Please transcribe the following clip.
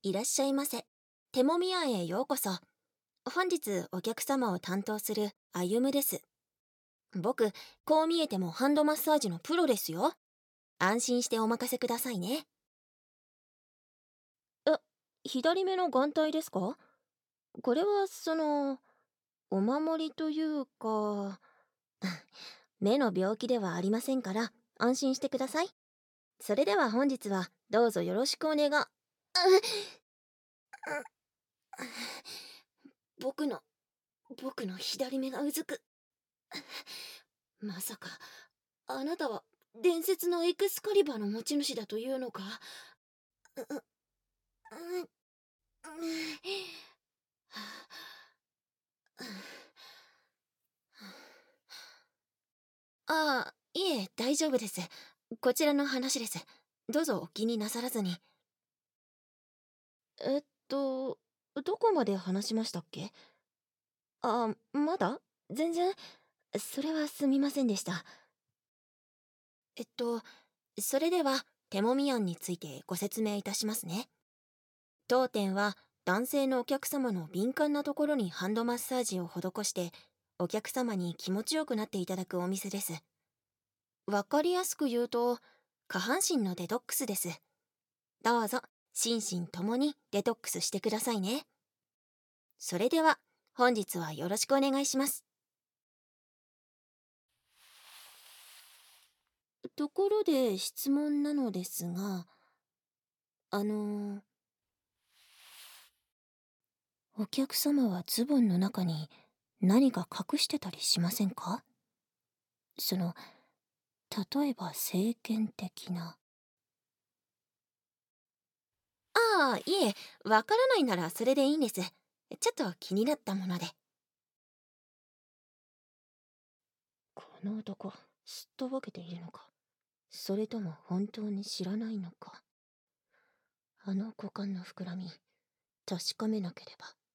いらっしゃいませ。手もみ屋へようこそ。本日お客様を担当するあゆむです。僕、こう見えてもハンドマッサージのプロですよ。安心してお任せくださいね。え、左目の眼帯ですか？これはお守りというか、目の病気ではありませんから安心してください。それでは本日はどうぞよろしくお願い。僕の、僕の左目がうずく。まさか、あなたは伝説のエクスカリバーの持ち主だというのか？う、う、う、ああ、いえ、大丈夫です。こちらの話です。どうぞお気になさらずに。えっと、どこまで話しましたっけ？あ、まだ全然。それはすみませんでした。えっと、それでは、手もみ案についてご説明いたしますね。当店は、男性のお客様の敏感なところにハンドマッサージを施して、お客様に気持ちよくなっていただくお店です。わかりやすく言うと、下半身のデトックスです。どうぞ、心身ともにデトックスしてくださいね。それでは、本日はよろしくお願いします。ところで質問なのですが、あのお客様はズボンの中に何か隠してたりしませんか？その、例えば聖剣的な。ああ、いえ、わからないならそれでいいんです。ちょっと気になったもので。この男、すっとぼけているのか、それとも本当に知らないのか。あの股間の膨らみ、確かめなければ。